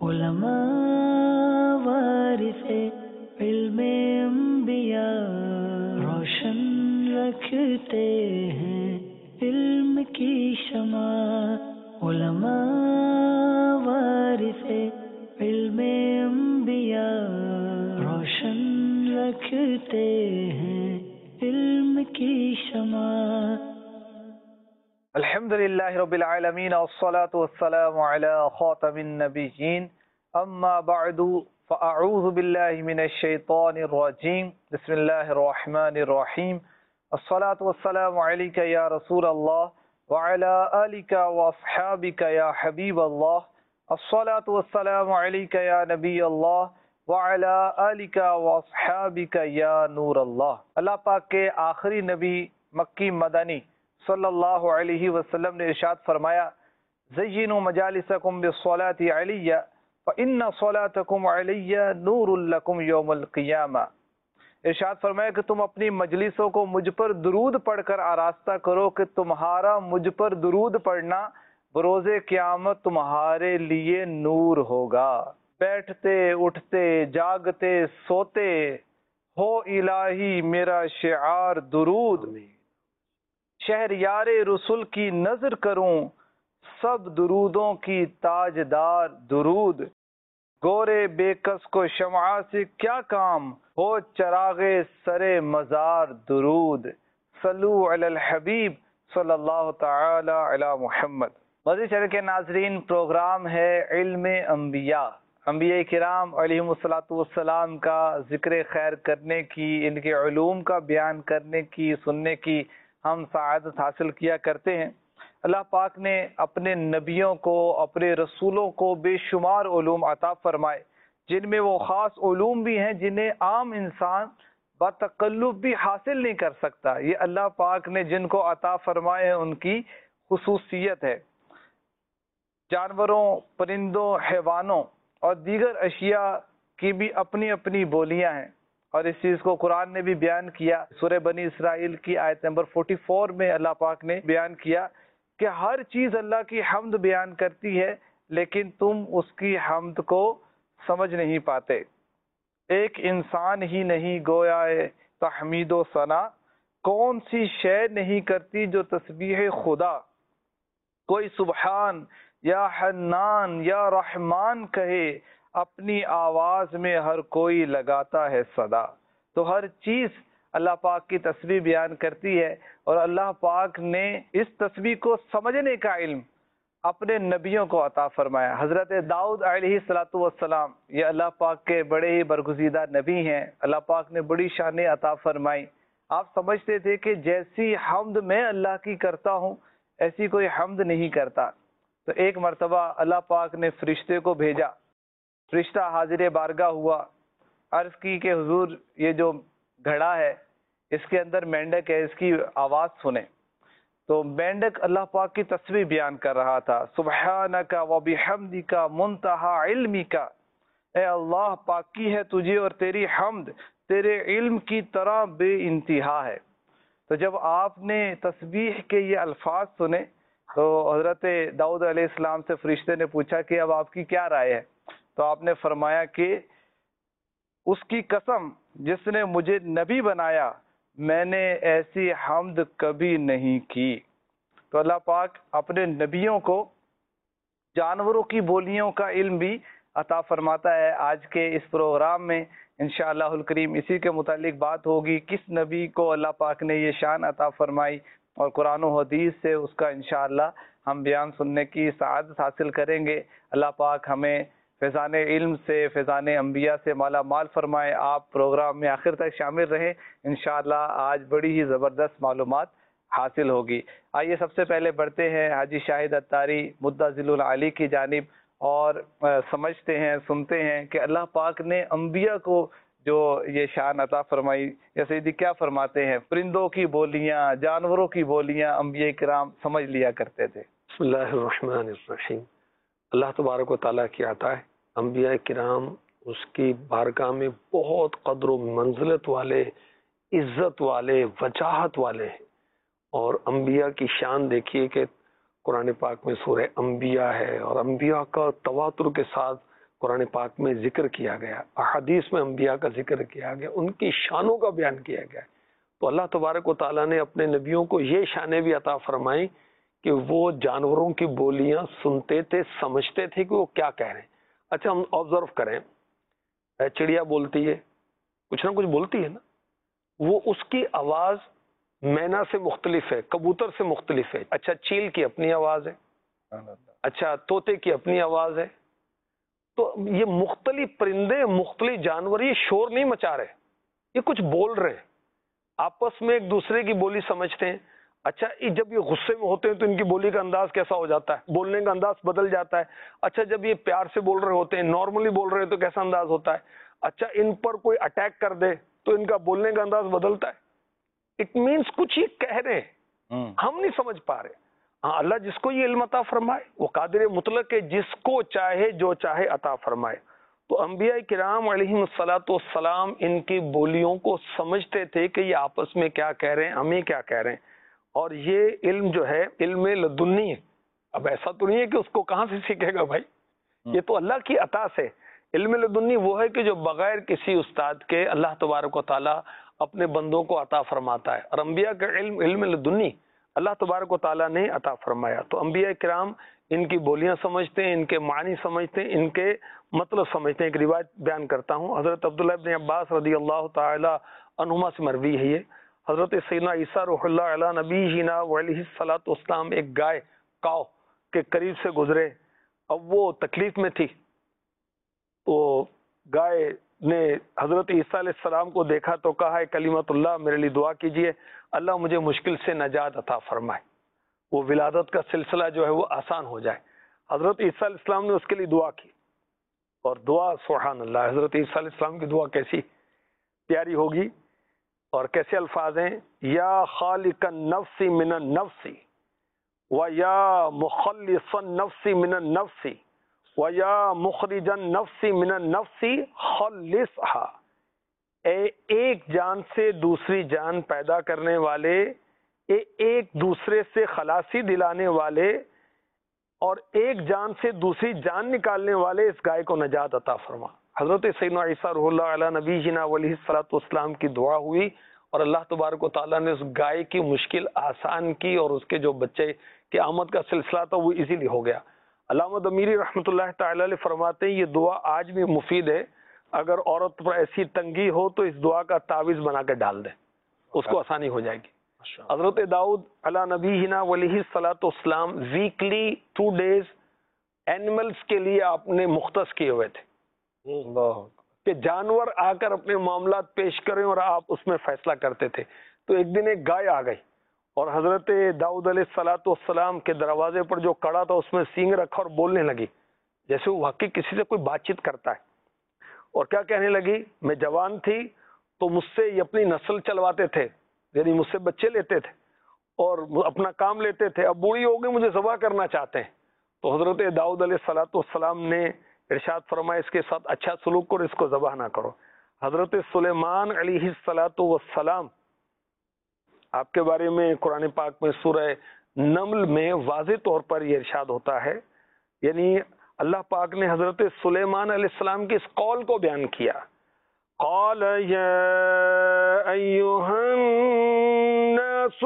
علماء وارث علم انبیاء، روشن رکھتے ہیں علم کی شمع۔ علماء وارث علم انبیاء، روشن رکھتے ہیں علم کی شمع۔ الحمدللہ رب العالمین والصلاة والسلام علی خاتم النبیین، اما بعد فاعوذ باللہ من الشیطان الرجیم، بسم اللہ الرحمن الرحیم۔ الصلاة والسلام علیک یا رسول اللہ وعلی آلک واصحابک یا حبیب اللہ۔ الصلاة والسلام علیک یا نبی اللہ وعلی آلک واصحابک یا نور اللہ۔ اللہ پاک کے آخری نبی مکی مدنی صلی اللہ علیہ وسلم نے ارشاد فرمایا، زینوا مجالسکم بالصلاة علیہ فإن صلاتکم علیہ نور لکم یوم القیامہ۔ ارشاد فرمایا کہ تم اپنی مجلسوں کو مجھ پر درود پڑھ کر آراستہ کرو کہ تمہارا مجھ پر درود پڑھنا بروز قیامت تمہارے لیے نور ہوگا۔ بیٹھتے اٹھتے جاگتے سوتے ہو الہی میرا شعار درود، شہریار رسول کی نظر کروں سب درودوں کی تاجدار درود۔ گورے بے کس کو شمع سے کیا کام ہو چراغ سرے مزار درود۔ صلو علی الحبیب صلی اللہ تعالی علی محمد۔ مدنی چینل کے ناظرین، پروگرام ہے علم انبیاء، انبیاء کرام علیہم السلام کا ذکر خیر کرنے کی، ان کے علوم کا بیان کرنے کی، سننے کی ہم سعادت حاصل کیا کرتے ہیں۔ اللہ پاک نے اپنے نبیوں کو، اپنے رسولوں کو بے شمار علوم عطا فرمائے، جن میں وہ خاص علوم بھی ہیں جنہیں عام انسان بتکلف بھی حاصل نہیں کر سکتا۔ یہ اللہ پاک نے جن کو عطا فرمائے ان کی خصوصیت ہے۔ جانوروں، پرندوں، حیوانوں اور دیگر اشیاء کی بھی اپنی اپنی بولیاں ہیں، اور اس چیز کو قرآن نے بھی بیان کیا۔ سورہ بنی اسرائیل کی آیت نمبر 44 میں اللہ پاک نے بیان کیا کہ ہر چیز اللہ کی حمد بیان کرتی ہے، لیکن تم اس کی حمد کو سمجھ نہیں پاتے۔ ایک انسان ہی نہیں گویا تحمید و ثنا، کون سی شے نہیں کرتی جو تسبیح خدا۔ کوئی سبحان یا حنان یا رحمان کہے، اپنی آواز میں ہر کوئی لگاتا ہے صدا۔ تو ہر چیز اللہ پاک کی تسبیح بیان کرتی ہے، اور اللہ پاک نے اس تسبیح کو سمجھنے کا علم اپنے نبیوں کو عطا فرمایا۔ حضرت داؤد علیہ السلام یہ اللہ پاک کے بڑے ہی برگزیدہ نبی ہیں، اللہ پاک نے بڑی شانیں عطا فرمائی۔ آپ سمجھتے تھے کہ جیسی حمد میں اللہ کی کرتا ہوں ایسی کوئی حمد نہیں کرتا۔ تو ایک مرتبہ اللہ پاک نے فرشتے کو بھیجا، فرشتہ حاضر بارگاہ ہوا، عرض کی کہ حضور یہ جو گھڑا ہے اس کے اندر مینڈک ہے، اس کی آواز سنیں۔ تو مینڈک اللہ پاک کی تسبیح بیان کر رہا تھا، سبحانک و بحمدک منتہی علمک، اے اللہ پاکی ہے تجھے اور تیری حمد تیرے علم کی طرح بے انتہا ہے۔ تو جب آپ نے تسبیح کے یہ الفاظ سنے تو حضرت داؤد علیہ السلام سے فرشتے نے پوچھا کہ اب آپ کی کیا رائے ہے؟ تو آپ نے فرمایا کہ اس کی قسم جس نے مجھے نبی بنایا، میں نے ایسی حمد کبھی نہیں کی۔ تو اللہ پاک اپنے نبیوں کو جانوروں کی بولیوں کا علم بھی عطا فرماتا ہے۔ آج کے اس پروگرام میں انشاءاللہ الکریم اسی کے متعلق بات ہوگی، کس نبی کو اللہ پاک نے یہ شان عطا فرمائی، اور قرآن و حدیث سے اس کا انشاءاللہ ہم بیان سننے کی سعادت حاصل کریں گے۔ اللہ پاک ہمیں فیضان علم سے، فیضان انبیاء سے مالا مال فرمائے۔ آپ پروگرام میں آخر تک شامل رہیں، انشاءاللہ آج بڑی ہی زبردست معلومات حاصل ہوگی۔ آئیے سب سے پہلے بڑھتے ہیں حاجی شاہد اتاری مدہ ذل العالی کی جانب، اور سمجھتے ہیں، سنتے ہیں کہ اللہ پاک نے انبیاء کو جو یہ شان عطا فرمائی، یا سیدی کیا فرماتے ہیں؟ پرندوں کی بولیاں، جانوروں کی بولیاں انبیاء کرام سمجھ لیا کرتے تھے۔ بسم اللہ الرحمن الرحیم۔ اللہ تبارک و تعالیٰ کی عطا ہے، انبیاء کرام اس کی بارگاہ میں بہت قدر و منزلت والے، عزت والے، وجاہت والے ہیں۔ اور انبیاء کی شان دیکھیے کہ قرآن پاک میں سورہ انبیاء ہے، اور انبیاء کا تواتر کے ساتھ قرآن پاک میں ذکر کیا گیا، احادیث میں انبیاء کا ذکر کیا گیا، ان کی شانوں کا بیان کیا گیا، تو اللہ تبارک و تعالیٰ نے اپنے نبیوں کو یہ شانیں بھی عطا فرمائیں کہ وہ جانوروں کی بولیاں سنتے تھے، سمجھتے تھے کہ وہ کیا کہہ رہے ہیں۔ اچھا ہم آبزرو کریں، چڑیا بولتی ہے، کچھ نہ کچھ بولتی ہے نا، وہ اس کی آواز مینا سے مختلف ہے، کبوتر سے مختلف ہے۔ اچھا چیل کی اپنی آواز ہے، اچھا طوطے کی اپنی آواز ہے، تو یہ مختلف پرندے، مختلف جانور یہ شور نہیں مچا رہے، یہ کچھ بول رہے ہیں، آپس میں ایک دوسرے کی بولی سمجھتے ہیں۔ اچھا جب یہ غصے میں ہوتے ہیں تو ان کی بولی کا انداز کیسا ہو جاتا ہے، بولنے کا انداز بدل جاتا ہے۔ اچھا جب یہ پیار سے بول رہے ہوتے ہیں، نارملی بول رہے ہیں تو کیسا انداز ہوتا ہے۔ اچھا ان پر کوئی اٹیک کر دے تو ان کا بولنے کا انداز بدلتا ہے۔ اٹ مینس کچھ یہ کہہ رہے ہیں، ہم نہیں سمجھ پا رہے۔ ہاں اللہ جس کو یہ علم عطا فرمائے، وہ قادر مطلق ہے، جس کو چاہے جو چاہے عطا فرمائے۔ تو انبیاء کرام علیہم الصلاۃ والسلام ان کی بولیوں کو سمجھتے تھے کہ یہ آپس میں کیا کہہ رہے ہیں، ہمیں کیا کہہ رہے ہیں، اور یہ علم جو ہے علم لدنی ہے۔ اب ایسا تو نہیں ہے کہ اس کو کہاں سے سیکھے گا بھائی، یہ تو اللہ کی عطا سے۔ علم لدنی وہ ہے کہ جو بغیر کسی استاد کے اللہ تبارک و تعالیٰ اپنے بندوں کو عطا فرماتا ہے، اور انبیاء کا علم علم لدنی اللہ تبارک و تعالیٰ نے عطا فرمایا۔ تو انبیاء کرام ان کی بولیاں سمجھتے ہیں، ان کے معنی سمجھتے ہیں، ان کے مطلب سمجھتے ہیں۔ ایک روایت بیان کرتا ہوں، حضرت عبداللہ ابن عباس رضی اللہ تعالی عنہما سے مروی ہے یہ، حضرت سیدنا عیسیٰ روح اللہ علیہ نبی جینا علیہ الصلاۃ والسلام ایک گائے کاؤ کے قریب سے گزرے، اب وہ تکلیف میں تھی، تو گائے نے حضرت عیسیٰ علیہ السلام کو دیکھا تو کہا ہے کلمت اللہ میرے لیے دعا کیجئے، اللہ مجھے مشکل سے نجات عطا فرمائے، وہ ولادت کا سلسلہ جو ہے وہ آسان ہو جائے۔ حضرت عیسیٰ علیہ السلام نے اس کے لیے دعا کی، اور دعا سبحان اللہ، حضرت عیسیٰ علیہ السلام کی دعا کیسی پیاری ہوگی اور کیسے الفاظ ہیں، یا خالق النفس من النفس و یا مخلص النفس من النفس و یا مخرج النفس من النفس خلصها، اے ایک جان سے دوسری جان پیدا کرنے والے، ایک دوسرے سے خلاصی دلانے والے، اور ایک جان سے دوسری جان نکالنے والے اس گائے کو نجات عطا فرما۔ حضرت سیدنا عیسیٰ روح اللہ علیہ نبی جینا علیہ الصلاۃ والسلام کی دعا ہوئی، اور اللہ تبارک و تعالیٰ نے اس گائے کی مشکل آسان کی، اور اس کے جو بچے کی آمد کا سلسلہ تھا وہ ایزیلی ہو گیا۔ علامہ دمیری رحمۃ اللہ تعالی علیہ فرماتے ہیں یہ دعا آج بھی مفید ہے، اگر عورت پر ایسی تنگی ہو تو اس دعا کا تعویذ بنا کے ڈال دے، اس کو آسانی ہو جائے گی۔ حضرت داؤد علی نبینا علیہ الصلاۃ والسلام ویکلی 2 days اینیملز کے لیے آپ نے مختص کیے ہوئے تھے کہ جانور آ کر اپنے معاملات پیش کریں اور آپ اس میں فیصلہ کرتے تھے۔ تو ایک دن ایک گائے آ گئی، اور حضرت داؤد علیہ الصلاۃ والسلام کے دروازے پر جو کڑا تھا اس میں سینگ رکھا اور بولنے لگی، جیسے وہ واقعی کسی سے کوئی بات چیت کرتا ہے، اور کیا کہنے لگی، میں جوان تھی تو مجھ سے یہ اپنی نسل چلواتے تھے، یعنی مجھ سے بچے لیتے تھے اور اپنا کام لیتے تھے، اب بوڑھی ہو گئی مجھے ذبح کرنا چاہتے ہیں۔ تو حضرت داؤد علیہ الصلاۃ والسلام نے ارشاد فرمایا اس کے ساتھ اچھا سلوک کرو، اس کو ذبح نہ کرو۔ حضرت سلیمان علیہ الصلاۃ والسلام، آپ کے بارے میں قرآن پاک میں سورہ نمل میں واضح طور پر یہ ارشاد ہوتا ہے، یعنی اللہ پاک نے حضرت سلیمان علیہ السلام کے اس قول کو بیان کیا، قال یا ایھا الناس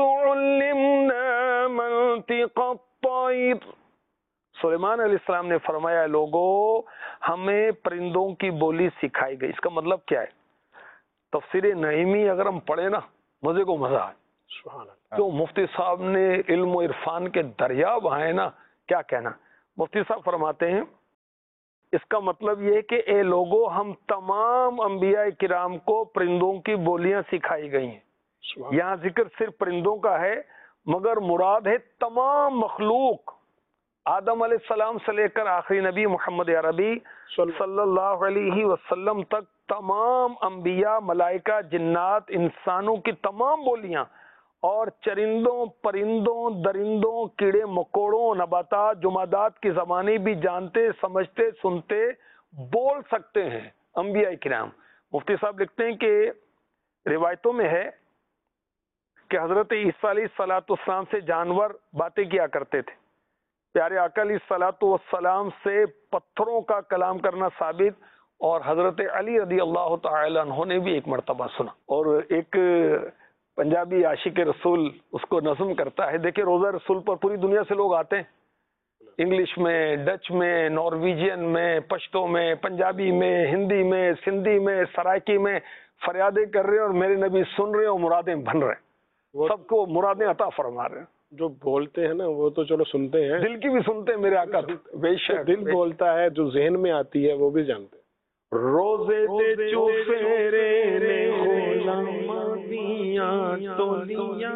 علمنا منطق الطیر، سلیمان علیہ السلام نے فرمایا لوگو ہمیں پرندوں کی بولی سکھائی گئی۔ اس کا مطلب کیا ہے؟ تفسیر نعیمی اگر ہم پڑھیں نا مزے کو مزہ آئے، جو مفتی صاحب نے علم و عرفان کے دریا بہائے نا، کیا کہنا۔ مفتی صاحب فرماتے ہیں اس کا مطلب یہ کہ اے لوگو ہم تمام انبیاء کرام کو پرندوں کی بولیاں سکھائی گئی ہیں۔ یہاں ذکر صرف پرندوں کا ہے، مگر مراد ہے تمام مخلوق، آدم علیہ السلام سے لے کر آخری نبی محمد عربی صلی اللہ علیہ وسلم تک تمام انبیاء، ملائکہ، جنات، انسانوں کی تمام بولیاں، اور چرندوں، پرندوں، درندوں، کیڑے مکوڑوں، نباتات، جمادات کی زبانیں بھی جانتے، سمجھتے، سنتے، بول سکتے ہیں انبیاء کرام۔ مفتی صاحب لکھتے ہیں کہ روایتوں میں ہے کہ حضرت عیسیٰ علیہ الصلاۃ والسلام سے جانور باتیں کیا کرتے تھے، پیارے آقا علیہ الصلوۃ والسلام سے پتھروں کا کلام کرنا ثابت، اور حضرت علی رضی اللہ تعالی عنہ نے بھی ایک مرتبہ سنا. اور ایک پنجابی عاشق رسول اس کو نظم کرتا ہے. دیکھیں روزہ رسول پر پوری دنیا سے لوگ آتے ہیں، انگلش میں، ڈچ میں، نارویجین میں، پشتو میں، پنجابی میں، ہندی میں، سندھی میں، سرائکی میں فریادیں کر رہے ہیں، اور میرے نبی سن رہے ہیں اور مرادیں بن رہے ہیں، سب کو مرادیں عطا فرما رہے ہیں. جو بولتے ہیں نا وہ تو چلو سنتے ہیں، دل کی بھی سنتے ہیں میرے آقا. بے شک دل بولتا ہے، جو ذہن میں آتی ہے وہ بھی جانتے ہیں. روزے دے چوفیرے نے غلاماں تولیاں،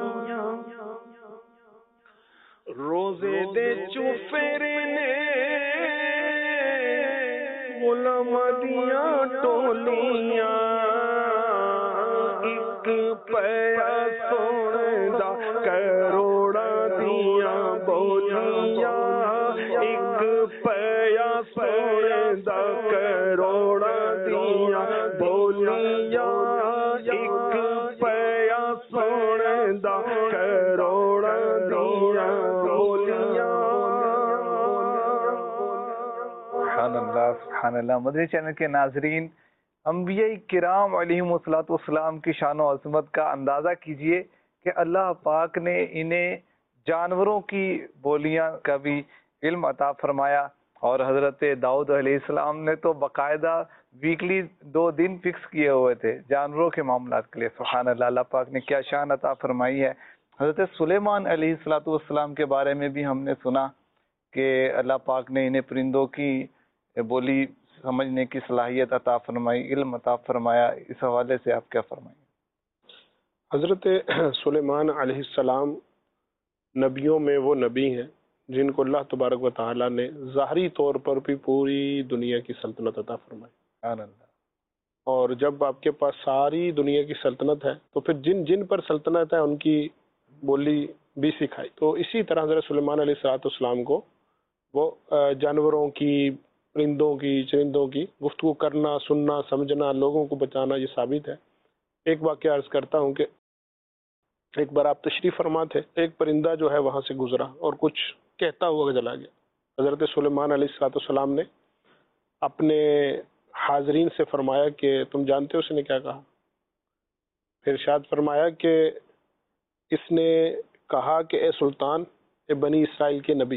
روزے دے چوفیرے نے غلاماں دیاں ٹولیاں، ایک پیا سونے دا کروڑاں دیاں بولیاں، ایک پیا سونے دا کروڑاں دیاں بولیاں، ایک پیا سونے دا کروڑاں دیاں بولیاں. سبحان اللہ سبحان اللہ. مدنی چینل کے ناظرین، انبیاء کرام علیہم الصلوۃ والسلام کی شان و عظمت کا اندازہ کیجئے کہ اللہ پاک نے انہیں جانوروں کی بولیاں کا بھی علم عطا فرمایا، اور حضرت داؤد علیہ السلام نے تو باقاعدہ ویکلی 2 دن فکس کیے ہوئے تھے جانوروں کے معاملات کے لیے. سبحان اللہ. اللہ پاک نے کیا شان عطا فرمائی ہے. حضرت سلیمان علیہ الصلوۃ والسلام کے بارے میں بھی ہم نے سنا کہ اللہ پاک نے انہیں پرندوں کی بولی سمجھنے کی صلاحیت عطا فرمائی، علم عطا فرمایا. اس حوالے سے آپ کیا فرمائیں؟ حضرت سلیمان علیہ السلام نبیوں میں وہ نبی ہیں جن کو اللہ تبارک و تعالیٰ نے ظاہری طور پر بھی پوری دنیا کی سلطنت عطا فرمائی. سبحان اللہ. اور جب آپ کے پاس ساری دنیا کی سلطنت ہے تو پھر جن جن پر سلطنت ہے ان کی بولی بھی سکھائی. تو اسی طرح حضرت سلیمان علیہ السلام کو وہ جانوروں کی، پرندوں کی، چرندوں کی گفتگو کرنا، سننا، سمجھنا، لوگوں کو بچانا یہ ثابت ہے. ایک واقعہ عرض کرتا ہوں کہ ایک بار آپ تشریف فرما تھے، ایک پرندہ جو ہے وہاں سے گزرا اور کچھ کہتا ہوا چلا گیا. حضرت سلیمان علیہ السلام نے اپنے حاضرین سے فرمایا کہ تم جانتے ہو اس نے کیا کہا؟ پھر ارشاد فرمایا کہ اس نے کہا کہ اے سلطان، اے بنی اسرائیل کے نبی،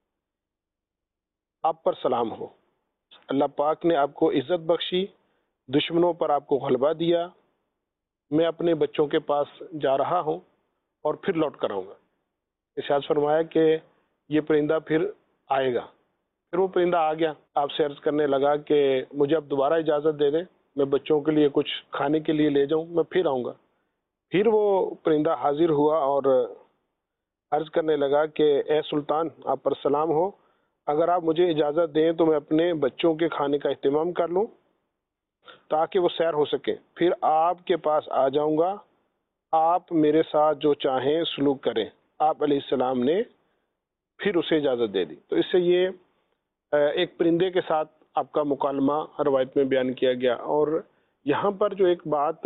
آپ پر سلام ہو. اللہ پاک نے آپ کو عزت بخشی، دشمنوں پر آپ کو غلبہ دیا. میں اپنے بچوں کے پاس جا رہا ہوں اور پھر لوٹ کر آؤں گا. ارشاد فرمایا کہ یہ پرندہ پھر آئے گا. پھر وہ پرندہ آ گیا، آپ سے عرض کرنے لگا کہ مجھے اب دوبارہ اجازت دے دیں، میں بچوں کے لیے کچھ کھانے کے لیے لے جاؤں، میں پھر آؤں گا. پھر وہ پرندہ حاضر ہوا اور عرض کرنے لگا کہ اے سلطان، آپ پر سلام ہو، اگر آپ مجھے اجازت دیں تو میں اپنے بچوں کے کھانے کا اہتمام کر لوں تاکہ وہ سیر ہو سکیں، پھر آپ کے پاس آ جاؤں گا، آپ میرے ساتھ جو چاہیں سلوک کریں. آپ علیہ السلام نے پھر اسے اجازت دے دی. تو اس سے یہ ایک پرندے کے ساتھ آپ کا مکالمہ روایت میں بیان کیا گیا. اور یہاں پر جو ایک بات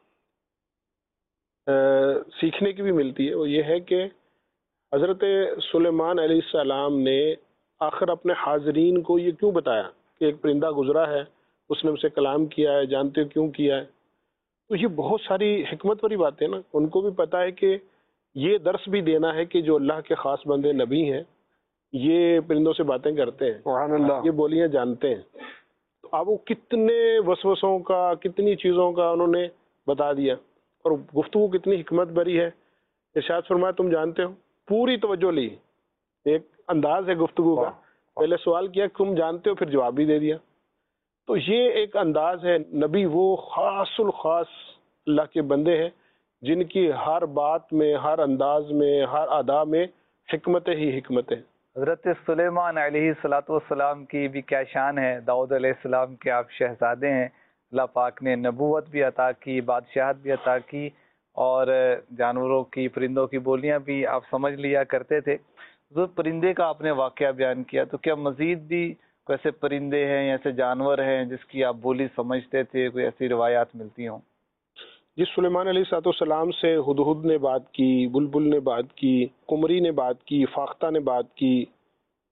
سیکھنے کی بھی ملتی ہے وہ یہ ہے کہ حضرت سلیمان علیہ السلام نے آخر اپنے حاضرین کو یہ کیوں بتایا کہ ایک پرندہ گزرا ہے، اس نے مجھ سے کلام کیا ہے، جانتے ہو کیوں کیا ہے؟ تو یہ بہت ساری حکمت والی باتیں نا. ان کو بھی پتا ہے کہ یہ درس بھی دینا ہے کہ جو اللہ کے خاص بندے نبی ہیں یہ پرندوں سے باتیں کرتے ہیں، سبحان اللہ. یہ بولیاں جانتے ہیں. تو اب وہ کتنے وسوسوں کا، کتنی چیزوں کا انہوں نے بتا دیا، اور گفتگو کتنی حکمت بری ہے. ارشاد فرمایا تم جانتے ہو، پوری توجہ لی. ایک انداز ہے گفتگو کا، پہلے سوال کیا تم جانتے ہو، پھر جواب بھی دے دیا. تو یہ ایک انداز ہے. نبی وہ خاص الخاص اللہ کے بندے ہیں جن کی ہر بات میں، ہر انداز میں، ہر ادا میں حکمت ہی حکمت ہے. حضرت سلیمان علیہ الصلوۃ والسلام کی بھی کیا شان ہے. داؤد علیہ السلام کے آپ شہزادے ہیں. اللہ پاک نے نبوت بھی عطا کی، بادشاہت بھی عطا کی، اور جانوروں کی، پرندوں کی بولیاں بھی آپ سمجھ لیا کرتے تھے. جو پرندے کا آپ نے واقعہ بیان کیا، تو کیا مزید بھی ایسے پرندے ہیں، ایسے جانور ہیں جس کی آپ بولی سمجھتے تھے، کوئی ایسی روایات ملتی ہوں؟ جس سلیمان علیہ السلام سے ہدہد نے بات کی، بلبل نے بات کی، قمری نے بات کی، فاختہ نے بات کی،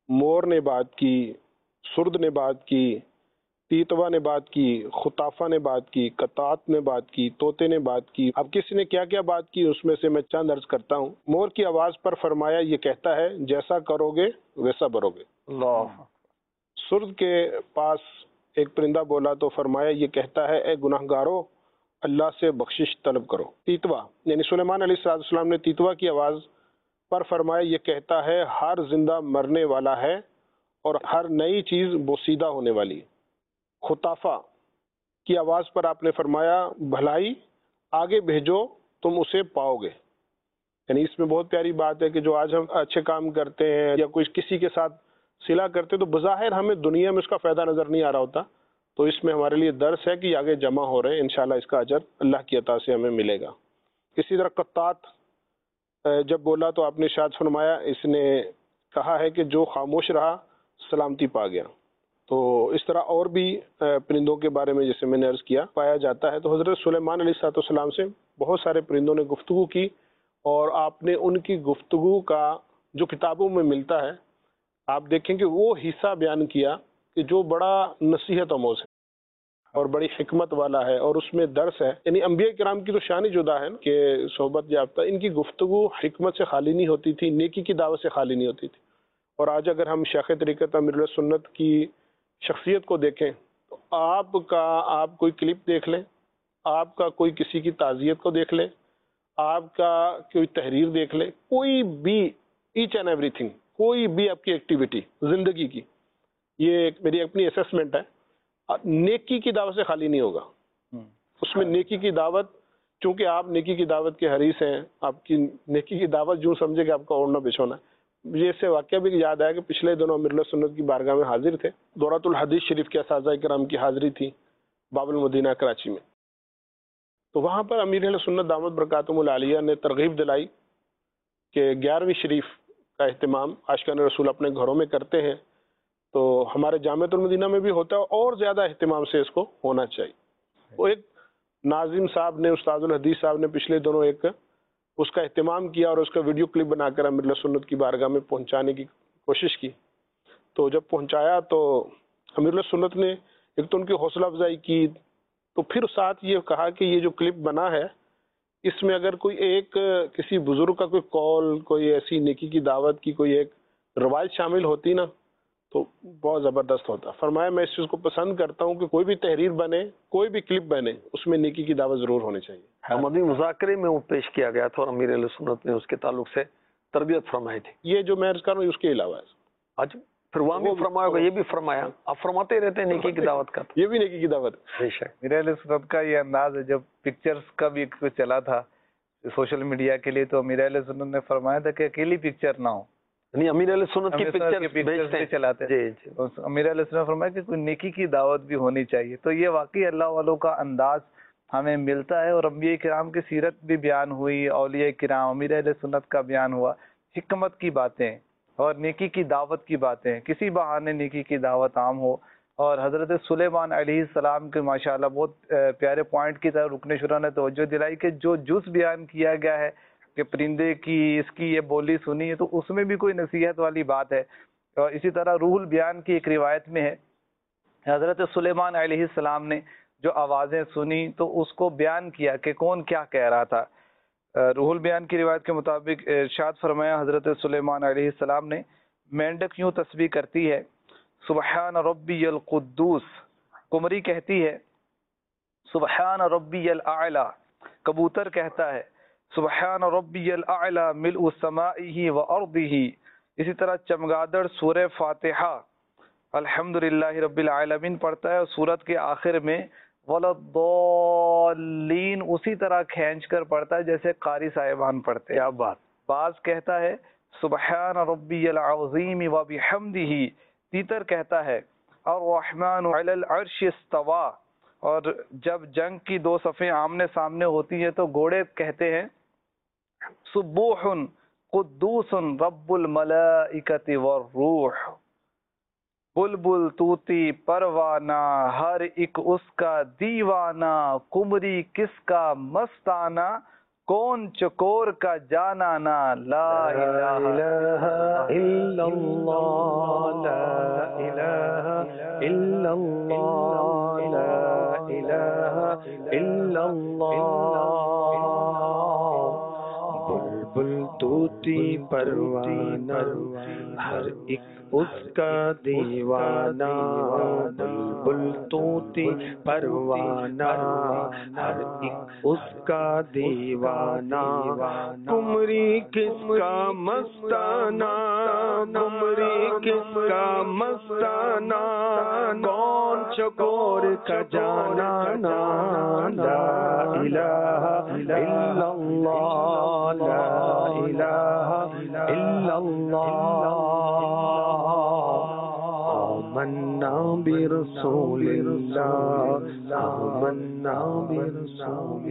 مور نے بات کی، سرد نے بات کی، تیتوا نے بات کی، خطافہ نے بات کی، قطات نے بات کی، طوطے نے بات کی. اب کسی نے کیا کیا بات کی اس میں سے میں چند عرض کرتا ہوں. مور کی آواز پر فرمایا یہ کہتا ہے جیسا کرو گے ویسا بھرو گے. اللہ. سرد کے پاس ایک پرندہ بولا تو فرمایا یہ کہتا ہے اے گناہ گارو اللہ سے بخشش طلب کرو. تیتوا یعنی سلیمان علیہ السلام نے تیتوا کی آواز پر فرمایا یہ کہتا ہے ہر زندہ مرنے والا ہے اور ہر نئی چیز بوسیدہ ہونے والی. خطافہ کی آواز پر آپ نے فرمایا بھلائی آگے بھیجو تم اسے پاؤ گے. یعنی اس میں بہت پیاری بات ہے کہ جو آج ہم اچھے کام کرتے ہیں یا کوئی کسی کے ساتھ صلہ کرتے تو بظاہر ہمیں دنیا میں اس کا فائدہ نظر نہیں آ رہا ہوتا، تو اس میں ہمارے لیے درس ہے کہ آگے جمع ہو رہے ہیں، انشاءاللہ اس کا اجر اللہ کی عطا سے ہمیں ملے گا. اسی طرح قطات جب بولا تو آپ نے ارشاد فرمایا اس نے کہا ہے کہ جو خاموش رہا سلامتی پا گیا. تو اس طرح اور بھی پرندوں کے بارے میں جیسے میں نے عرض کیا پایا جاتا ہے. تو حضرت سلیمان علیہ السلام سے بہت سارے پرندوں نے گفتگو کی اور آپ نے ان کی گفتگو کا جو کتابوں میں ملتا ہے آپ دیکھیں کہ وہ حصہ بیان کیا کہ جو بڑا نصیحت آموز ہے اور بڑی حکمت والا ہے اور اس میں درس ہے. یعنی انبیاء کرام کی تو شان ہی جدا ہے کہ صحبت یافتہ ان کی گفتگو حکمت سے خالی نہیں ہوتی تھی، نیکی کی دعوت سے خالی نہیں ہوتی تھی. اور آج اگر ہم شیخ طریقت امیر سنت کی شخصیت کو دیکھیں تو آپ کوئی کلپ دیکھ لیں، آپ کا کوئی کسی کی تعزیت کو دیکھ لیں، آپ کا کوئی تحریر دیکھ لیں، کوئی بھی ایچ اینڈ ایوری تھنگ، کوئی بھی آپ کی ایکٹیویٹی زندگی کی، یہ میری اپنی اسیسمنٹ ہے، نیکی کی دعوت سے خالی نہیں ہوگا. اس میں نیکی کی دعوت، چونکہ آپ نیکی کی دعوت کے حریص ہیں، آپ کی نیکی کی دعوت جو سمجھے کہ آپ کا اوڑھنا بچھونا ہے. مجھے اس سے واقعہ بھی یاد آیا کہ پچھلے دنوں امیر سنت کی بارگاہ میں حاضر تھے، دورۃ الحدیث شریف کے اساتذہ کرام کی حاضری تھی باب المدینہ کراچی میں. تو وہاں پر امیر سنت دامت برکاتہم العالیہ نے ترغیب دلائی کہ 11ویں شریف کا اہتمام عاشقان رسول اپنے گھروں میں کرتے ہیں تو ہمارے جامعۃ المدینہ میں بھی ہوتا ہے اور زیادہ اہتمام سے اس کو ہونا چاہیے. وہ ایک ناظم صاحب نے، استاد الحدیث صاحب نے پچھلے دنوں ایک اس کا اہتمام کیا اور اس کا ویڈیو کلپ بنا کر امیر سنت کی بارگاہ میں پہنچانے کی کوشش کی. تو جب پہنچایا تو امیر سنت نے ایک تو ان کی حوصلہ افزائی کی، تو پھر ساتھ یہ کہا کہ یہ جو کلپ بنا ہے اس میں اگر کوئی ایک کسی بزرگ کا کوئی قول، کوئی ایسی نیکی کی دعوت کی کوئی ایک روایت شامل ہوتی نا تو بہت زبردست ہوتا. فرمایا میں اس چیز کو پسند کرتا ہوں کہ کوئی بھی تحریر بنے، کوئی بھی کلپ بنے، اس میں نیکی کی دعوت ضرور ہونی چاہیے. مدنی مذاکرے میں وہ پیش کیا گیا تھا اور امیر اہل سنت نے اس کے تعلق سے تربیت فرمائی تھی. یہ جو میں عرض کر رہا ہوں اس کے علاوہ ہے. آج پھر وہاں بھی فرمایا ہوگا، یہ بھی فرمایا، آپ فرماتے رہتے ہیں نیکی کی دعوت کا. یہ بھی نیکی کی دعوت. بے شک امیر اہل سنت کا یہ انداز ہے. جب پکچرز کا بھی چلا تھا سوشل میڈیا کے لیے تو امیر اہل سنت نے فرمایا تھا کہ اکیلی پکچر نہ ہو، یعنی امیر اہل سنت کی پکچر بھی چلاتے. جی امیر اہل سنت نے فرمایا کہ کوئی نیکی کی دعوت بھی ہونی چاہیے. تو یہ واقعی اللہ والوں کا انداز ہمیں ملتا ہے اور انبیاء کرام کی سیرت بھی بیان ہوئی، اولیاء کرام، امیر اہل سنت کا بیان ہوا، حکمت کی باتیں اور نیکی کی دعوت کی باتیں، کسی بہانے نیکی کی دعوت عام ہو. اور حضرت سلیمان علیہ السلام کے ماشاءاللہ بہت پیارے پوائنٹ کی طرح رکن شورا نے توجہ دلائی کہ جو جز بیان کیا گیا ہے کہ پرندے کی اس کی یہ بولی سنی ہے تو اس میں بھی کوئی نصیحت والی بات ہے. اور اسی طرح روح البیان کی ایک روایت میں ہے حضرت سلیمان علیہ السلام نے جو آوازیں سنی تو اس کو بیان کیا کہ کون کیا کہہ رہا تھا. روح البیان کی روایت کے مطابق ارشاد فرمایا حضرت سلیمان علیہ السلام نے مینڈک یوں تسبیح کرتی ہے سبحان ربی القدوس، قمری کہتی ہے سبحان ربی الاعلی، کبوتر کہتا ہے سبحان ربی الاعلی ملء سمائہ و ارضہ. اسی طرح چمگادڑ سورہ فاتحہ الحمدللہ رب العالمین پڑھتا ہے اور سورت کے آخر میں ولضالین اسی طرح کھینچ کر پڑھتا ہے جیسے قاری صاحبان پڑھتے ہیں. کیا بات. بعض کہتا ہے سبحان ربی العظیم و بحمدہ، تیتر کہتا ہے الرحمن علی العرش استوى. اور جب جنگ کی دو صفیں آمنے سامنے ہوتی ہیں تو گھوڑے کہتے ہیں سبوح قدوس رب الملائکۃ والروح. بلبل طوطی پروانہ ہر ایک اس کا دیوانہ، قمری کس کا مستانہ، کون چکور کا جانا نا لا الہ الا اللہ لا الہ الا اللہ لا الہ الا اللہ بلبل طوطی پروانہ ہر ایک اس کا دیوانہ بلبل طوطی پروانہ ہر ایک اس کا دیوانہ قمری کس کا مستانہ قمری کس کا مستانہ کون چکور کا جانا نا لا الہ الا اللہ لا الہ الا اللہ آمنا برسول اللہ آمنا برسول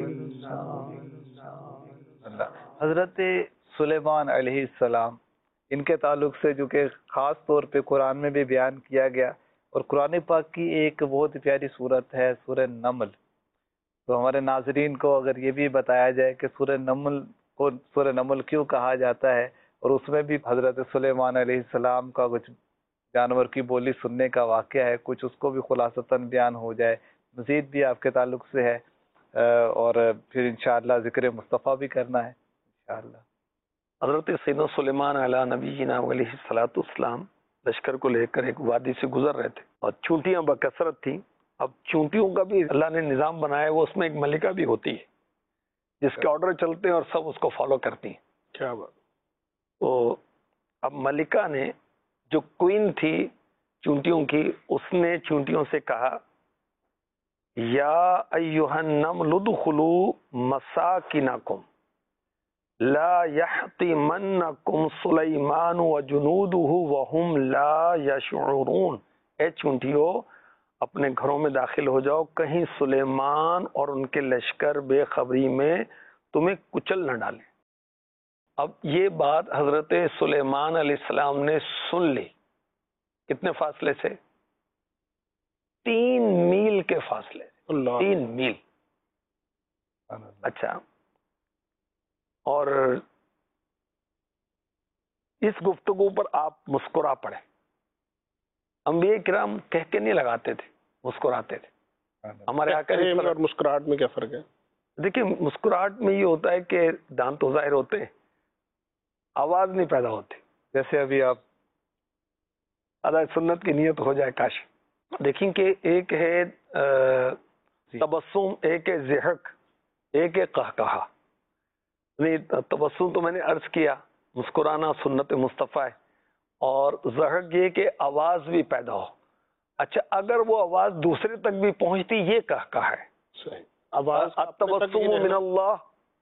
اللہ. حضرت سلیمان علیہ السلام، ان کے تعلق سے جو کہ خاص طور پہ قرآن میں بھی بیان کیا گیا، اور قرآن پاک کی ایک بہت پیاری صورت ہے سورہ نمل. تو ہمارے ناظرین کو اگر یہ بھی بتایا جائے کہ سورہ نمل کو سورہ نمل کیوں کہا جاتا ہے، اور اس میں بھی حضرت سلیمان علیہ السلام کا کچھ جانور کی بولی سننے کا واقعہ ہے، کچھ اس کو بھی خلاصتاً بیان ہو جائے، مزید بھی آپ کے تعلق سے ہے، اور پھر انشاءاللہ ذکر مصطفیٰ بھی کرنا ہے انشاءاللہ. حضرت سیدنا سلیمان علیہ نبینا علیہ الصلوۃ والسلام لشکر کو لے کر ایک وادی سے گزر رہے تھے اور چونٹیاں بکثرت تھیں. اب چونٹیوں کا بھی اللہ نے نظام بنایا ہے، وہ اس میں ایک ملکہ بھی ہوتی ہے جس کے آرڈر چلتے ہیں اور سب اس کو فالو کرتی ہیں. کیا بات. تو اب ملکہ نے جو کوئین تھی چونٹیوں کی، اس نے چونٹیوں سے کہا یا ایھا النمل ادخلوا مساکنکم لا یحطمنکم سلیمان وجنودہ وہم لا یشعرون. اے چونٹیوں، اپنے گھروں میں داخل ہو جاؤ، کہیں سلیمان اور ان کے لشکر بے خبری میں تمہیں کچل نہ ڈالیں. اب یہ بات حضرت سلیمان علیہ السلام نے سن لی. کتنے فاصلے سے؟ 3 میل کے فاصلے. اللہ 3 میل. اچھا، اور اس گفتگو پر آپ مسکرا پڑے. انبیاء کرام کہہ کے نہیں لگاتے تھے، مسکراتے تھے. ہمارے آقا اور مسکراہٹ میں کیا فرق ہے؟ دیکھیں، مسکراہٹ میں یہ ہوتا ہے کہ دانت تو ظاہر ہوتے ہیں، آواز نہیں پیدا ہوتی. جیسے ابھی آپ ادا سنت کی نیت ہو جائے کاش. دیکھیں کہ ایک ہے تبسم، ایک ہے ضحک، ایک ہے قہقہا. تبسم تو میں نے عرض کیا مسکرانا سنت مصطفیٰ ہے، اور ضحک یہ کہ آواز بھی پیدا ہو. اچھا، اگر وہ آواز دوسرے تک بھی پہنچتی، یہ قہقہا ہے. آواز التبسم من اللہ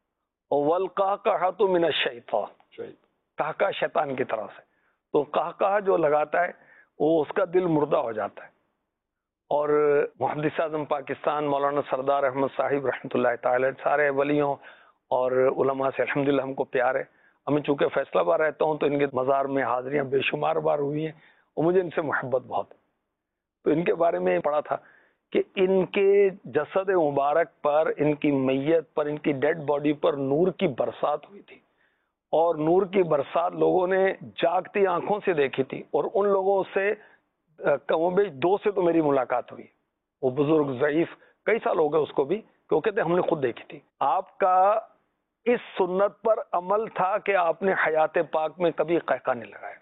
والقہقہۃ من الشیطان. قہقہا شیطان کی طرف سے. تو قہقہا جو لگاتا ہے وہ اس کا دل مردہ ہو جاتا ہے. اور محدث اعظم پاکستان مولانا سردار احمد صاحب رحمۃ اللہ تعالی سارے ولیوں اور علماء سے الحمدللہ ہم کو پیار ہے. ہمیں چونکہ فیصلہ آباد رہتا ہوں تو ان کے مزار میں حاضریاں بے شمار بار ہوئی ہیں اور مجھے ان سے محبت بہت ہے. تو ان کے بارے میں پڑھا تھا کہ ان کے جسد مبارک پر، ان کی میت پر، ان کی ڈیڈ باڈی پر نور کی برسات ہوئی تھی، اور نور کی برسات لوگوں نے جاگتی آنکھوں سے دیکھی تھی. اور ان لوگوں سے کم و بیش 2 سے تو میری ملاقات ہوئی. وہ بزرگ ضعیف کئی سال ہو گئے اس کو بھی، کہ وہ کہتے ہم نے خود دیکھی تھی. آپ کا اس سنت پر عمل تھا کہ آپ نے حیات پاک میں کبھی قہقہ نہیں لگایا،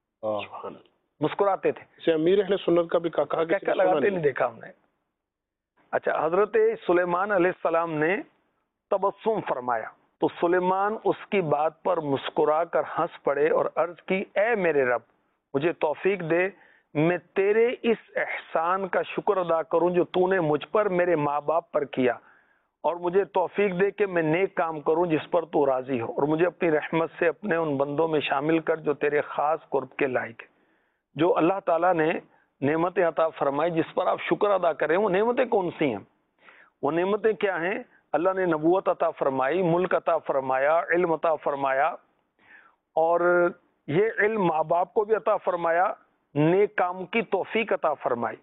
مسکراتے تھے. امیر اہل سنت کا بھی قہقہ لگاتے نہیں دیکھا ہم نے. اچھا، حضرت سلیمان علیہ السلام نے تبسم فرمایا تو سلیمان اس کی بات پر مسکرا کر ہنس پڑے اور عرض کی اے میرے رب، مجھے توفیق دے میں تیرے اس احسان کا شکر ادا کروں جو تو نے مجھ پر، میرے ماں باپ پر کیا، اور مجھے توفیق دے کہ میں نیک کام کروں جس پر تو راضی ہو، اور مجھے اپنی رحمت سے اپنے ان بندوں میں شامل کر جو تیرے خاص قرب کے لائق ہے. جو اللہ تعالیٰ نے نعمتیں عطا فرمائی جس پر آپ شکر ادا کریں، وہ نعمتیں کون سی ہیں؟ وہ نعمتیں کیا ہیں؟ اللہ نے نبوت عطا فرمائی، ملک عطا فرمایا، علم عطا فرمایا، اور یہ علم ماں باپ کو بھی عطا فرمایا، نیک کام کی توفیق عطا فرمائی.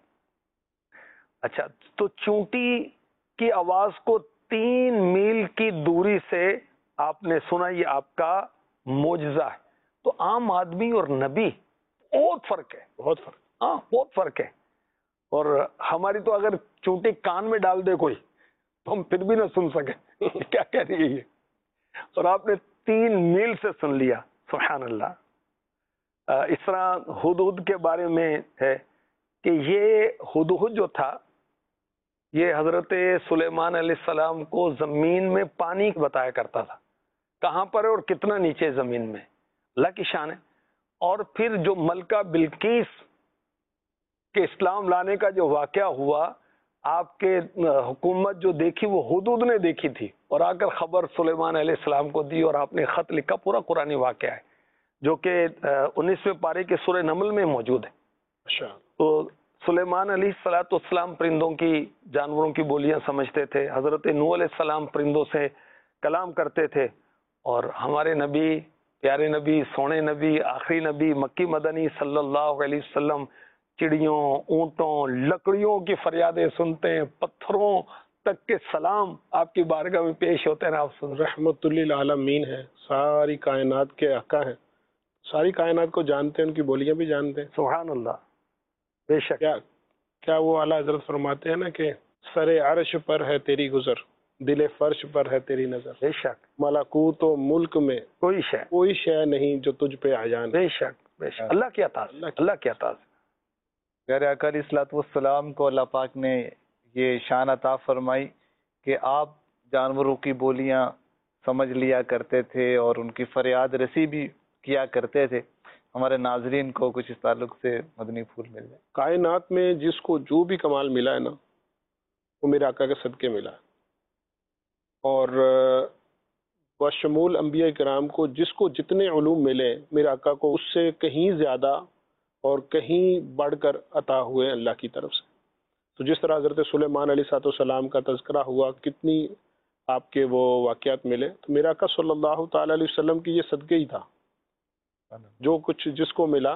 اچھا، تو چونٹی کی آواز کو 3 میل کی دوری سے آپ نے سنا یہ آپ کا معجزہ ہے. تو عام آدمی اور نبی بہت فرق ہے, بہت فرق. ہاں بہت فرق ہے. اور ہماری تو اگر چونٹی کان میں ڈال دے کوئی تو ہم پھر بھی نہ سن سکیں کیا کہہ رہی ہے یہ, اور آپ نے 3 میل سے سن لیا. سبحان اللہ. اس طرح ہدہد کے بارے میں ہے کہ یہ ہدہد جو تھا یہ حضرت سلیمان علیہ السلام کو زمین میں پانی بتایا کرتا تھا, کہاں پر ہے اور کتنا نیچے زمین میں, اللہ کی شان ہے. اور پھر جو ملکہ بلقیس کے اسلام لانے کا جو واقعہ ہوا, آپ کے حکومت جو دیکھی وہ ہدہد نے دیکھی تھی, اور آ کر خبر سلیمان علیہ السلام کو دی, اور آپ نے خط لکھا. پورا قرآنی واقعہ ہے جو کہ 19ویں پارے کے سورہ نمل میں موجود ہے. اچھا. تو سلیمان علیہ السلام پرندوں کی, جانوروں کی بولیاں سمجھتے تھے. حضرت نوح علیہ السلام پرندوں سے کلام کرتے تھے. اور ہمارے نبی, پیارے نبی, سونے نبی, آخری نبی, مکی مدنی صلی اللہ علیہ وسلم چڑیوں, اونٹوں, لکڑیوں کی فریادیں سنتے ہیں, پتھروں تک کے سلام آپ کی بارگاہ میں پیش ہوتے ہیں. آپ سن رحمت للعالمین ہے, ساری کائنات کے آقا ہیں, ساری کائنات کو جانتے ہیں, ان کی بولیاں بھی جانتے ہیں. سبحان اللہ. بے شک. کیا وہ اعلیٰ حضرت فرماتے ہیں نا کہ سر عرش پر ہے تیری گزر, دل فرش پر ہے تیری نظر. بے شک. ملکوت و ملک میں کوئی شے نہیں جو تجھ پہ عیان. بے شک بے شک. اللہ کی عطا, اللہ کی عطا. پیارے آقا علیہ الصلوۃ والسلام کو اللہ پاک نے یہ شان عطا فرمائی کہ آپ جانوروں کی بولیاں سمجھ لیا کرتے تھے اور ان کی فریاد رسی بھی کیا کرتے تھے. ہمارے ناظرین کو کچھ اس تعلق سے مدنی پھول مل جائے. کائنات میں جس کو جو بھی کمال ملا ہے نا وہ میرے آقا کے صدقے ملا ہے, اور بشمول انبیاء کرام کو جس کو جتنے علوم ملے میرے آقا کو اس سے کہیں زیادہ اور کہیں بڑھ کر عطا ہوئے اللہ کی طرف سے. تو جس طرح حضرت سلیمان علیہ السلام کا تذکرہ ہوا, کتنی آپ کے وہ واقعات ملے, تو میرا آقا صلی اللہ تعالی علیہ وسلم کی یہ صدقے ہی تھا. جو کچھ جس کو ملا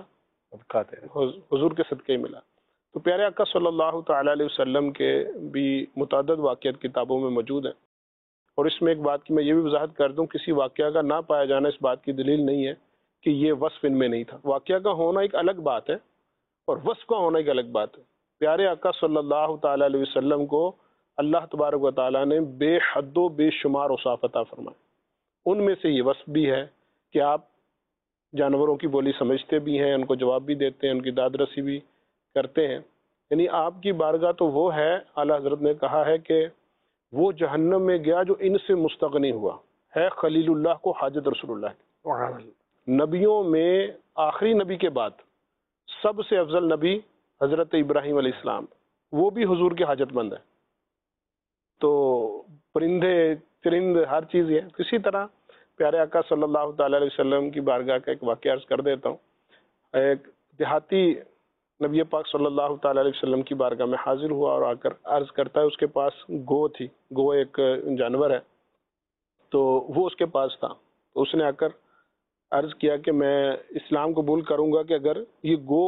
حضور کے صدقے ہی ملا. تو پیارے آقا صلی اللہ تعالی علیہ وسلم کے بھی متعدد واقعات کتابوں میں موجود ہیں, اور اس میں ایک بات کی میں یہ بھی وضاحت کر دوں, کسی واقعہ کا نہ پایا جانا اس بات کی دلیل نہیں ہے کہ یہ وصف ان میں نہیں تھا. واقعہ کا ہونا ایک الگ بات ہے اور وصف کا ہونا ایک الگ بات ہے. پیارے آقا صلی اللہ تعالی علیہ وسلم کو اللہ تبارک و تعالیٰ نے بے حد و بے شمار اوصاف عطا فرمائے. ان میں سے یہ وصف بھی ہے کہ آپ جانوروں کی بولی سمجھتے بھی ہیں, ان کو جواب بھی دیتے ہیں, ان کی داد رسی بھی کرتے ہیں. یعنی آپ کی بارگاہ تو وہ ہے, اعلیٰ حضرت نے کہا ہے کہ وہ جہنم میں گیا جو ان سے مستغنی ہوا ہے, خلیل اللہ کو حاجت رسول اللہ کی. نبیوں میں آخری نبی کے بعد سب سے افضل نبی حضرت ابراہیم علیہ السلام, وہ بھی حضور کے حاجت مند ہے. تو پرندے چرند ہر چیز ہے. اسی طرح پیارے آقا صلی اللہ تعالی علیہ وسلم کی بارگاہ کا ایک واقعہ عرض کر دیتا ہوں. ایک دیہاتی نبی پاک صلی اللہ تعالی علیہ وسلم کی بارگاہ میں حاضر ہوا اور آ کر عرض کرتا ہے, اس کے پاس گو تھی, گو ایک جانور ہے, تو وہ اس کے پاس تھا. تو اس نے آ کر عرض کیا کہ میں اسلام قبول کروں گا کہ اگر یہ گو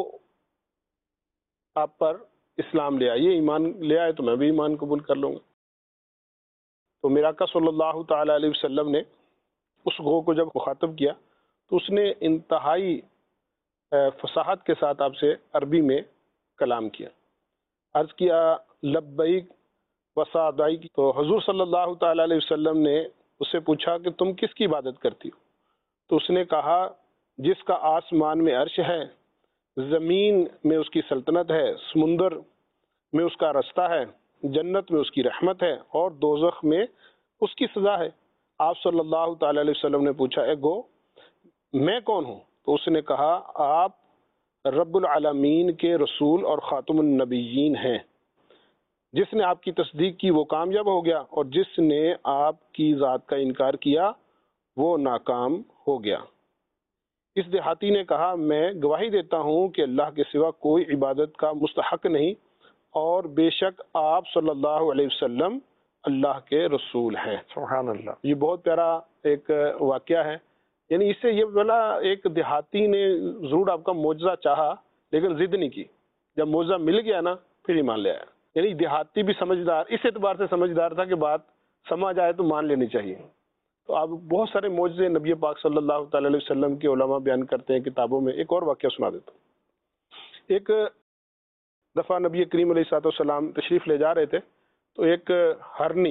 آپ پر اسلام لے آئے, یہ ایمان لے آئے تو میں بھی ایمان قبول کر لوں گا. تو میرا آقا صلی اللہ تعالی علیہ وسلم نے اس گو کو جب مخاطب کیا تو اس نے انتہائی فصاحت کے ساتھ آپ سے عربی میں کلام کیا, عرض کیا لبیک وسعدیک. تو حضور صلی اللہ تعالی علیہ وسلم نے اس سے پوچھا کہ تم کس کی عبادت کرتی ہو؟ تو اس نے کہا جس کا آسمان میں عرش ہے, زمین میں اس کی سلطنت ہے, سمندر میں اس کا رستہ ہے, جنت میں اس کی رحمت ہے اور دوزخ میں اس کی سزا ہے. آپ صلی اللہ تعالی علیہ وسلم نے پوچھا اے گو میں کون ہوں؟ تو اس نے کہا آپ رب العالمین کے رسول اور خاتم النبیین ہیں. جس نے آپ کی تصدیق کی وہ کامیاب ہو گیا اور جس نے آپ کی ذات کا انکار کیا وہ ناکام ہو گیا. اس دیہاتی نے کہا میں گواہی دیتا ہوں کہ اللہ کے سوا کوئی عبادت کا مستحق نہیں اور بے شک آپ صلی اللہ علیہ وسلم اللہ کے رسول ہیں. سبحان اللہ. یہ بہت پیارا ایک واقعہ ہے. یعنی اس سے یہ بولا ایک دیہاتی نے ضرور آپ کا معجزہ چاہا لیکن ضد نہیں کی, جب معجزہ مل گیا نا پھر ایمان لے آیا. یعنی دیہاتی بھی سمجھدار, اس اعتبار سے سمجھدار تھا کہ بات سمجھ آئے تو مان لینی چاہیے. تو آپ بہت سارے معجزے نبی پاک صلی اللہ تعالی علیہ وسلم کے علماء بیان کرتے ہیں کتابوں میں. ایک اور واقعہ سنا دیتا ہوں. ایک دفعہ نبی کریم علیہ الصلوۃ والسلام تشریف لے جا رہے تھے تو ایک ہرنی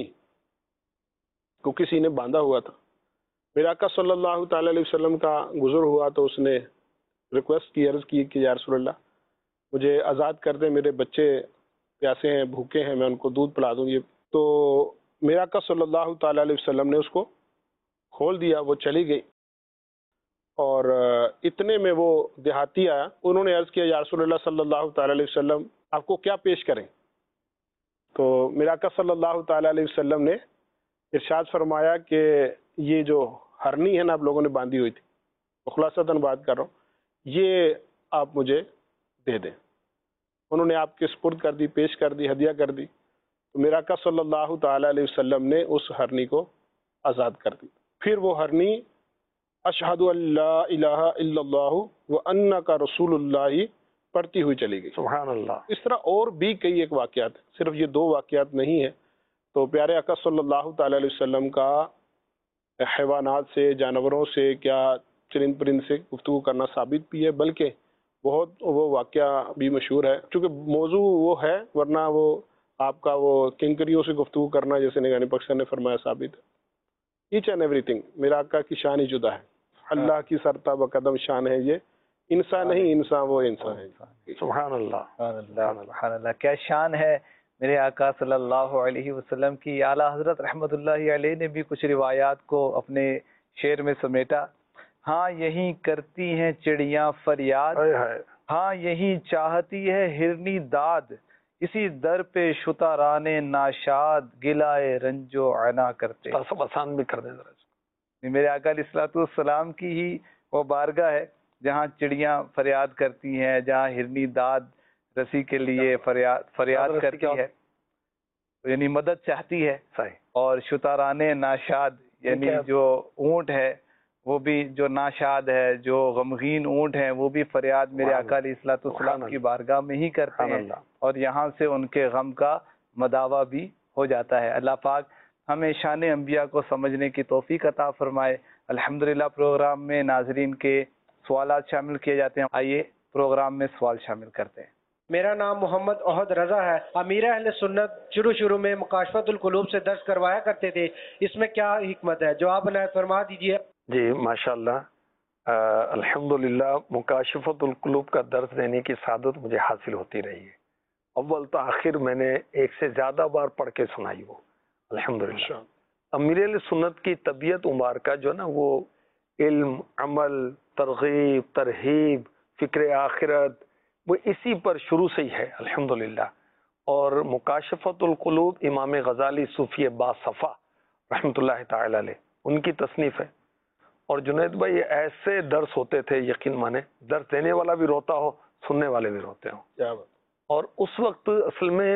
کو کسی نے باندھا ہوا تھا. میرے آقا صلی اللہ تعالی علیہ وسلم کا گزر ہوا تو اس نے ریکویسٹ کی، عرض کی کہ یا رسول اللہ مجھے آزاد کر دیں، میرے بچے پیاسے ہیں، بھوکے ہیں، میں ان کو دودھ پلا دوں. یہ تو میرے آقا صلی اللہ تعالی علیہ وسلم نے اس کو کھول دیا، وہ چلی گئی. اور اتنے میں وہ دیہاتی آیا، انہوں نے عرض کیا یا رسول اللہ صلی اللہ تعالی علیہ وسلم آپ کو کیا پیش کریں؟ تو میرے آقا صلی اللہ تعالی علیہ وسلم نے ارشاد فرمایا کہ یہ جو ہرنی ہے نا آپ لوگوں نے باندھی ہوئی تھی، خلاصتاً بات کر رہا ہوں، یہ آپ مجھے دے دیں. انہوں نے آپ کے سپرد کر دی، پیش کر دی، ہدیہ کر دی. تو میرے آقا صلی اللہ تعالی علیہ وسلم نے اس ہرنی کو آزاد کر دی. پھر وہ ہرنی اشہد ان لا الہ الا اللہ وانک رسول اللہ پڑھتی ہوئی چلی گئی. سبحان اللہ. اس طرح اور بھی کئی ایک واقعات، صرف یہ دو واقعات نہیں ہیں. تو پیارے آقا صلی اللہ تعالی علیہ وسلم کا حیوانات سے، جانوروں سے، کیا چرند پرند سے گفتگو کرنا ثابت بھی ہے، بلکہ بہت وہ واقعہ بھی مشہور ہے. چونکہ موضوع وہ ہے، ورنہ وہ آپ کا وہ کنکریوں سے گفتگو کرنا جیسے نگرانی پاکستان نے فرمایا ثابت ہے. ایچ اینڈ ایوری تھنگ میرا آقا کی شان ہی جدا ہے، اللہ کی سرتا بقدم شان ہے. یہ انسان نہیں، انسان وہ انسان ہے. سبحان اللہ. سبحان اللہ. کیا شان ہے میرے آقا صلی اللہ علیہ وسلم کی. اعلیٰ حضرت رحمۃ اللہ علیہ نے بھی کچھ روایات کو اپنے شعر میں سمیٹا. ہاں یہی کرتی ہیں چڑیاں فریاد، ہاں یہی چاہتی ہے ہرنی داد، اسی در پہ شتران ناشاد گلائے رنجو عنا کرتے. سب آسان بھی کر دیں ذرا. میرے آقا علیہ الصلوۃ والسلام کی ہی وہ بارگاہ ہے جہاں چڑیاں فریاد کرتی ہیں، جہاں ہرنی داد رسی کے لیے فریاد کرتی ہے، یعنی مدد چاہتی ہے. اور شتران ناشاد یعنی جو اونٹ ہے وہ بھی جو ناشاد ہے، جو غمگین اونٹ ہیں، وہ بھی فریاد میرے آقا علیہ الصلوۃ والسلام کی بارگاہ میں ہی کرتے ہیں، اور یہاں سے ان کے غم کا مداوع بھی ہو جاتا ہے. اللہ پاک ہمیں شان انبیاء کو سمجھنے کی توفیق عطا فرمائے. الحمدللہ پروگرام میں ناظرین کے سوالات شامل کیے جاتے ہیں. آئیے پروگرام میں سوال شامل کرتے ہیں. میرا نام محمد احد رضا ہے. امیر اہل سنت شروع میں مکاشفت القلوب سے درس کروایا کرتے تھے، اس میں کیا حکمت ہے؟ جو آپ عنایت فرما دیجیے. جی ماشاءاللہ، الحمدللہ مکاشفت القلوب کا درس دینے کی سعادت مجھے حاصل ہوتی رہی ہے. اول تا آخر میں نے ایک سے زیادہ بار پڑھ کے سنائی وہ الحمدللہ. امیر اہل سنت کی طبیعت مبارکہ جو نا وہ علم، عمل، ترغیب، ترہیب، فکر آخرت، وہ اسی پر شروع سے ہی ہے الحمدللہ. اور مکاشفت القلوب امام غزالی صوفی باصفا رحمۃ اللہ تعالی علیہ ان کی تصنیف ہے. اور جنید بھائی ایسے درس ہوتے تھے، یقین مانے درس دینے والا بھی روتا ہو، سننے والے بھی روتے ہوں. اور اس وقت اصل میں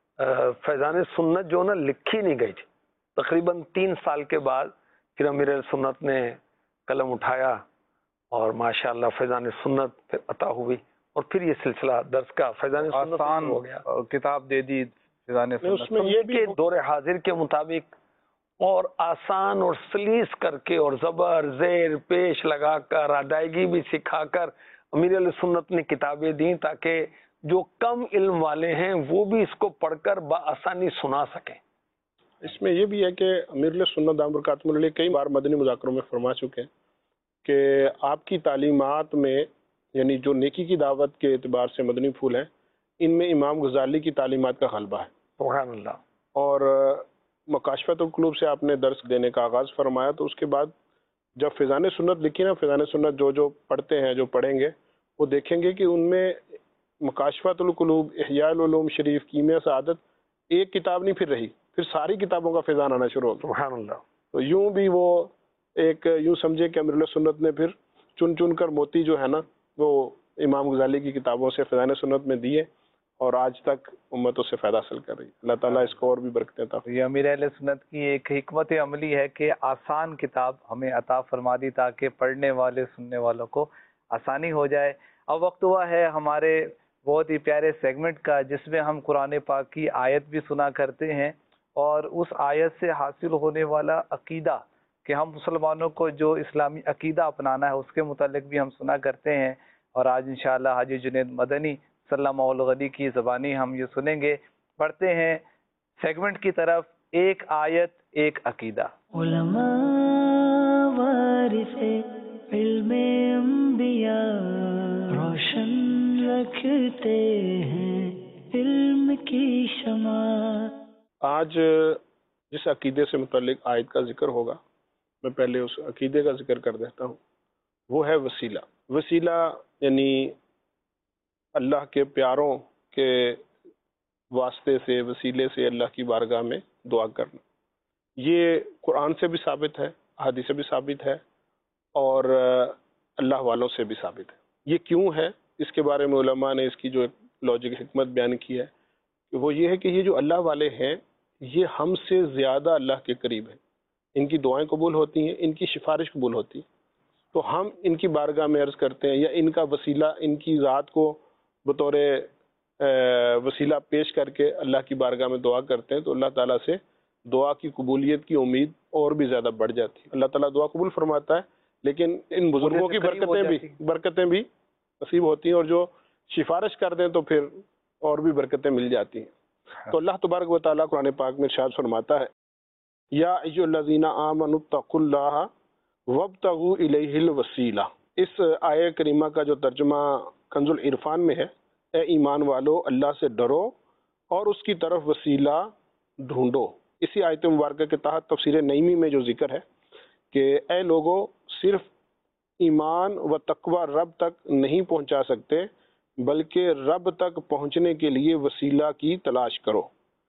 فیضان سنت جو نا لکھی نہیں گئی تھی. تقریباً 3 سال کے بعد پھر امیر سنت نے قلم اٹھایا اور ماشاءاللہ فیضان سنت پھر عطا ہوئی، اور پھر یہ سلسلہ درس کا فیضان سنت ہو گیا. کتاب دے دی فیضان سنت. اس میں یہ بھی دور حاضر کے مطابق اور آسان اور سلیس کر کے اور زبر زیر پیش لگا کر ادائیگی بھی سکھا کر امیر علیہ سنت نے کتابیں دیں تاکہ جو کم علم والے ہیں وہ بھی اس کو پڑھ کر بآسانی سنا سکیں. اس میں یہ بھی ہے کہ امیر علیہ سنت دامت برکاتہم علیہ کئی بار مدنی مذاکروں میں فرما چکے ہیں کہ آپ کی تعلیمات میں، یعنی جو نیکی کی دعوت کے اعتبار سے مدنی پھول ہیں، ان میں امام غزالی کی تعلیمات کا غلبہ ہے. سبحان اللہ. اور مکاشفت القلوب سے آپ نے درس دینے کا آغاز فرمایا، تو اس کے بعد جب فیضان سنت لکھی نا، فیضان سنت جو پڑھتے ہیں، جو پڑھیں گے، وہ دیکھیں گے کہ ان میں مکاشفت القلوب، احیاء العلوم شریف، کیمیا سعادت ایک کتاب نہیں پھر رہی، پھر ساری کتابوں کا فیضان آنا شروع ہو گیا. سبحان اللہ. تو یوں بھی وہ ایک یوں سمجھے کہ امیر علیہ سنت نے پھر چن چن کر موتی جو ہے نا وہ امام غزالی کی کتابوں سے فیضان سنت میں دیے، اور آج تک امتوں سے فائدہ حاصل کر رہی. اللہ تعالیٰ اس کو اور بھی برکتیں عطا فرمائے. یہ امیر اہل سنت کی ایک حکمت عملی ہے کہ آسان کتاب ہمیں عطا فرما دی تاکہ پڑھنے والے سننے والوں کو آسانی ہو جائے. اب وقت ہوا ہے ہمارے بہت ہی پیارے سیگمنٹ کا، جس میں ہم قرآن پاک کی آیت بھی سنا کرتے ہیں اور اس آیت سے حاصل ہونے والا عقیدہ کہ ہم مسلمانوں کو جو اسلامی عقیدہ اپنانا ہے اس کے متعلق بھی ہم سنا کرتے ہیں، اور آج انشاءاللہ حاجی جنید مدنی صلی اللہ علیہ کی زبانی ہم یہ سنیں گے۔ پڑھتے ہیں سیگمنٹ کی طرف، ایک آیت ایک عقیدہ۔ علماء وارث علم انبیاء روشن رکھتے ہیں علم کی شمع۔ آج جس عقیدے سے متعلق آیت کا ذکر ہوگا، میں پہلے اس عقیدے کا ذکر کر دیتا ہوں، وہ ہے وسیلہ۔ وسیلہ یعنی اللہ کے پیاروں کے واسطے سے، وسیلے سے اللہ کی بارگاہ میں دعا کرنا۔ یہ قرآن سے بھی ثابت ہے، احادیث سے بھی ثابت ہے، اور اللہ والوں سے بھی ثابت ہے۔ یہ کیوں ہے، اس کے بارے میں علماء نے اس کی جو لاجک حکمت بیان کی ہے کہ وہ یہ ہے کہ یہ جو اللہ والے ہیں یہ ہم سے زیادہ اللہ کے قریب ہیں، ان کی دعائیں قبول ہوتی ہیں، ان کی سفارش قبول ہوتی ہے، تو ہم ان کی بارگاہ میں عرض کرتے ہیں یا ان کا وسیلہ، ان کی ذات کو بطور وسیلہ پیش کر کے اللہ کی بارگاہ میں دعا کرتے ہیں، تو اللہ تعالیٰ سے دعا کی قبولیت کی امید اور بھی زیادہ بڑھ جاتی ہے۔ اللہ تعالیٰ دعا قبول فرماتا ہے، لیکن ان بزرگوں کی برکتیں بھی نصیب ہوتی ہیں، اور جو سفارش کر دیں تو پھر اور بھی برکتیں مل جاتی ہیں۔ تو اللہ تبارک و تعالیٰ قرآن پاک میں ارشاد فرماتا ہے، یا ایھا الذین آمنوا اتقوا اللہ وابتغوا الیہ الوسیلہ۔ اس آیہ کریمہ کا جو ترجمہ کنز العرفان میں ہے، اے ایمان والو اللہ سے ڈرو اور اس کی طرف وسیلہ ڈھونڈو۔ اسی آیت مبارکہ کے تحت تفسیر نعیمی میں جو ذکر ہے کہ اے لوگو، صرف ایمان و تقوی رب تک نہیں پہنچا سکتے، بلکہ رب تک پہنچنے کے لیے وسیلہ کی تلاش کرو،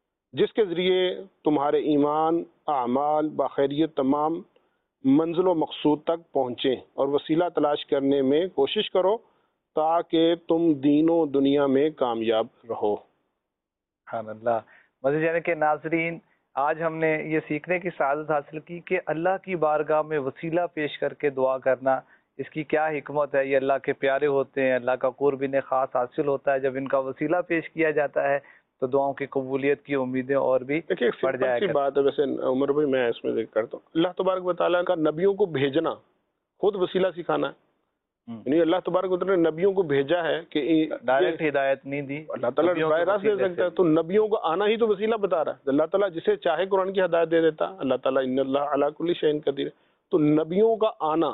جس کے ذریعے تمہارے ایمان، اعمال بخیریت تمام منزل و مقصود تک پہنچیں، اور وسیلہ تلاش کرنے میں کوشش کرو تاکہ تم دین و دنیا میں کامیاب رہو۔ سبحان اللہ۔ مزید یعنی کہ ناظرین، آج ہم نے یہ سیکھنے کی سعادت حاصل کی کہ اللہ کی بارگاہ میں وسیلہ پیش کر کے دعا کرنا، اس کی کیا حکمت ہے۔ یہ اللہ کے پیارے ہوتے ہیں، اللہ کا قرب انہیں خاص حاصل ہوتا ہے جب ان کا وسیلہ پیش کیا جاتا ہے، تو دعاؤں کی قبولیت کی امیدیں اور بھی بڑھ جائے گی۔ بات ہے ویسے عمر بھائی، میں اس میں ذکر کرتا ہوں، اللہ تبارک و تعالیٰ کا نبیوں کو بھیجنا خود وسیلہ سکھانا ہے۔ یعنی اللہ تبارک و تعالیٰ نے نبیوں کو بھیجا ہے کہ ڈائریکٹ ہدایت نہیں دی، اللہ تعالیٰ براہ راست دے سکتا ہے، تو نبیوں کو آنا ہی تو وسیلہ بتا رہا ہے۔ اللہ تعالیٰ جسے چاہے قرآن کی ہدایت دے دیتا، اللہ تعالیٰ ان اللہ علی کل شیء قدیر۔ تو نبیوں کا آنا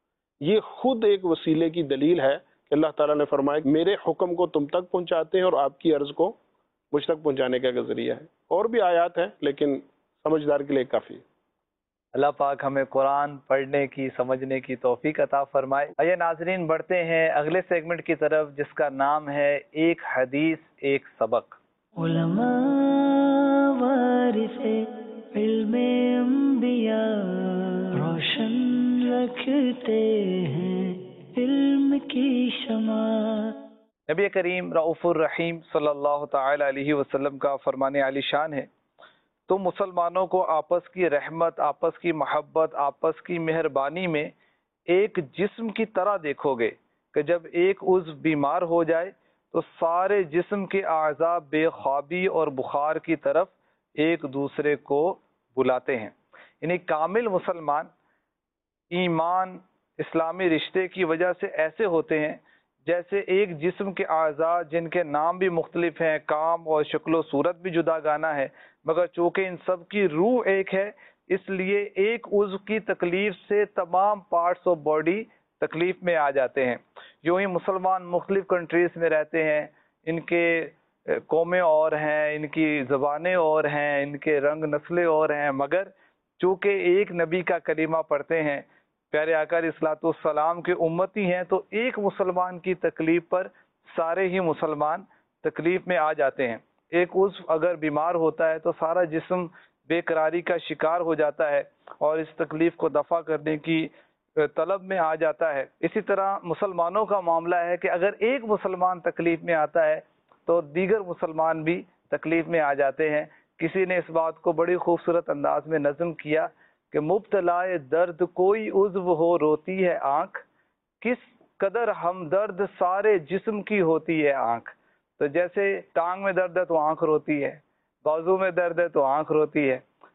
یہ خود ایک وسیلے کی دلیل ہے کہ اللہ تعالیٰ نے فرمایا کہ میرے حکم کو تم تک پہنچاتے ہیں اور آپ کی عرض کو مجھ تک پہنچانے کا ذریعہ ہے۔ اور بھی آیات ہیں لیکن سمجھدار کے لیے کافی ہے۔ اللہ پاک ہمیں قرآن پڑھنے کی، سمجھنے کی توفیق عطا فرمائے۔ آئیے ناظرین، بڑھتے ہیں اگلے سیگمنٹ کی طرف جس کا نام ہے ایک حدیث ایک سبق۔ علماء وارث علم انبیاء روشن رکھتے ہیں علم کی شمع۔ نبی کریم رؤوف الرحیم صلی اللہ تعالی علیہ وسلم کا فرمان عالی شان ہے، تم مسلمانوں کو آپس کی رحمت، آپس کی محبت، آپس کی مہربانی میں ایک جسم کی طرح دیکھو گے کہ جب ایک عضو بیمار ہو جائے تو سارے جسم کے اعضاء بے خوابی اور بخار کی طرف ایک دوسرے کو بلاتے ہیں۔ یعنی کامل مسلمان ایمان، اسلامی رشتے کی وجہ سے ایسے ہوتے ہیں جیسے ایک جسم کے اعضاء جن کے نام بھی مختلف ہیں، کام اور شکل و صورت بھی جدا گانا ہے، مگر چونکہ ان سب کی روح ایک ہے، اس لیے ایک عضو کی تکلیف سے تمام پارٹس آف باڈی تکلیف میں آ جاتے ہیں۔ یوں ہی مسلمان مختلف کنٹریز میں رہتے ہیں، ان کے قومیں اور ہیں، ان کی زبانیں اور ہیں، ان کے رنگ نسلیں اور ہیں، مگر چونکہ ایک نبی کا کلمہ پڑھتے ہیں، پیارے آقا علیہ الصلوۃ والسلام کے امتی ہیں، تو ایک مسلمان کی تکلیف پر سارے ہی مسلمان تکلیف میں آ جاتے ہیں۔ ایک عضو اگر بیمار ہوتا ہے تو سارا جسم بے قراری کا شکار ہو جاتا ہے اور اس تکلیف کو دفع کرنے کی طلب میں آ جاتا ہے۔ اسی طرح مسلمانوں کا معاملہ ہے کہ اگر ایک مسلمان تکلیف میں آتا ہے تو دیگر مسلمان بھی تکلیف میں آ جاتے ہیں۔ کسی نے اس بات کو بڑی خوبصورت انداز میں نظم کیا کہ مبتلائے درد کوئی عضو ہو روتی ہے آنکھ، کس قدر ہمدرد سارے جسم کی ہوتی ہے آنکھ۔ تو جیسے ٹانگ میں درد ہے تو آنکھ روتی ہے، بازو میں درد ہے تو آنکھ روتی ہے،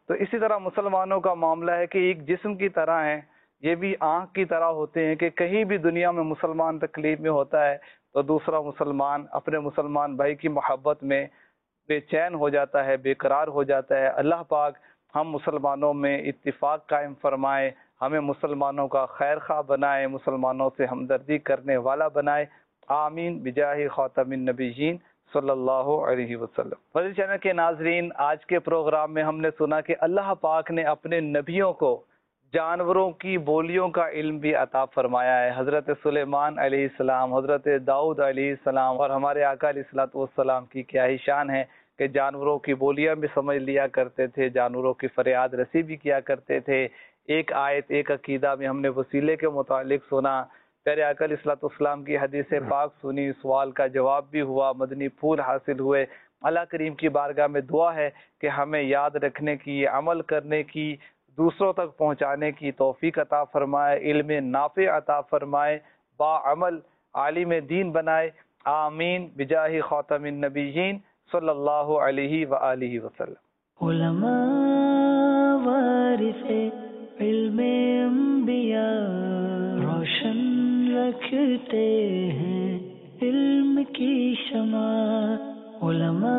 تو اسی طرح مسلمانوں کا معاملہ ہے کہ ایک جسم کی طرح ہیں، یہ بھی آنکھ کی طرح ہوتے ہیں کہ کہیں بھی دنیا میں مسلمان تکلیف میں ہوتا ہے تو دوسرا مسلمان اپنے مسلمان بھائی کی محبت میں بے چین ہو جاتا ہے، بے قرار ہو جاتا ہے۔ اللہ پاک ہم مسلمانوں میں اتفاق قائم فرمائے، ہمیں مسلمانوں کا خیر خواہ بنائے، مسلمانوں سے ہمدردی کرنے والا بنائے، آمین بجاہ خاتم النبیین صلی اللہ علیہ وسلم۔ فضل چینل کے ناظرین، آج کے پروگرام میں ہم نے سنا کہ اللہ پاک نے اپنے نبیوں کو جانوروں کی بولیوں کا علم بھی عطا فرمایا ہے۔ حضرت سلیمان علیہ السلام، حضرت داؤد علیہ السلام اور ہمارے آقا علیہ الصلوۃ والسلام کی کیا ہی شان ہے کہ جانوروں کی بولیاں بھی سمجھ لیا کرتے تھے، جانوروں کی فریاد رسی بھی کیا کرتے تھے۔ ایک آیت، ایک عقیدہ میں ہم نے وسیلے کے متعلق سنا، پیارے آقا علیہ الصلوۃ والسلام کی حدیث پاک سنی، سوال کا جواب بھی ہوا، مدنی پھول حاصل ہوئے۔ اللہ کریم کی بارگاہ میں دعا ہے کہ ہمیں یاد رکھنے کی، عمل کرنے کی، دوسروں تک پہنچانے کی توفیق عطا فرمائے، علم نافع عطا فرمائے، با عمل عالم دین بنائے، آمین بجاہ خاتم النبیین صلی اللہ علیہ وآلہ وسلم۔ علماء وارث علم انبیاء، روشن رکھتے ہیں علم کی شمع۔ علماء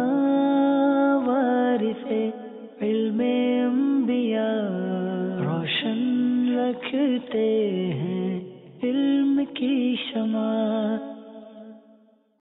وارث علم انبیاء، روشن رکھتے ہیں علم کی شمع۔